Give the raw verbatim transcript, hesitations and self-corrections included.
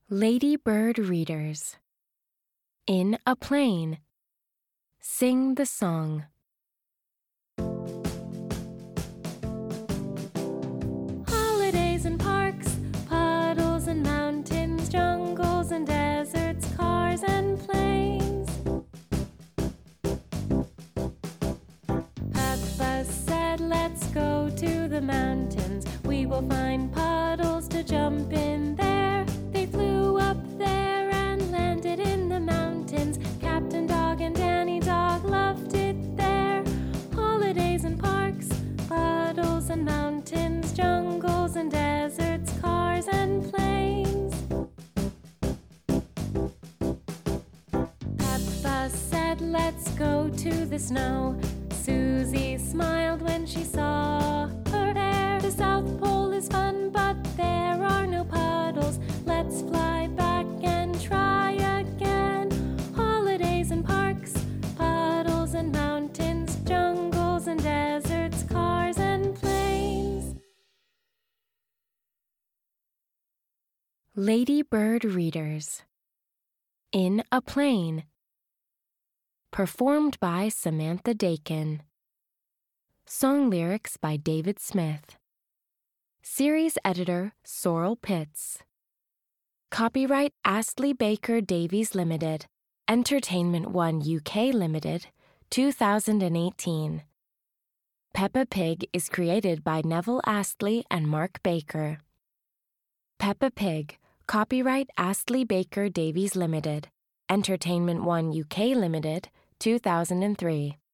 Ladybird Readers. In a Plane. Sing the song. Holidays and parks, puddles and mountains, jungles and deserts, cars and planes. Peppa said, let's go to the mountains. We will find puddles to jump in there. They flew up there and landed in the mountains. Captain Dog and Danny Dog loved it there. Holidays and parks, puddles and mountains, jungles and deserts, cars and planes. Peppa said, let's go to the snow. Susie smiled when she saw her there. The South Pole is fun, but there are no puddles. Let's fly back and try again. Holidays and parks, puddles and mountains, jungles and deserts, cars and planes. Ladybird Readers. In a Plane. Performed by Samantha Dakin. Song lyrics by David Smith. Series editor Sorrel Pitts. Copyright Astley Baker Davies Limited, Entertainment One U K Limited, two thousand eighteen. Peppa Pig is created by Neville Astley and Mark Baker. Peppa Pig, copyright Astley Baker Davies Limited, Entertainment One U K Limited, two thousand three.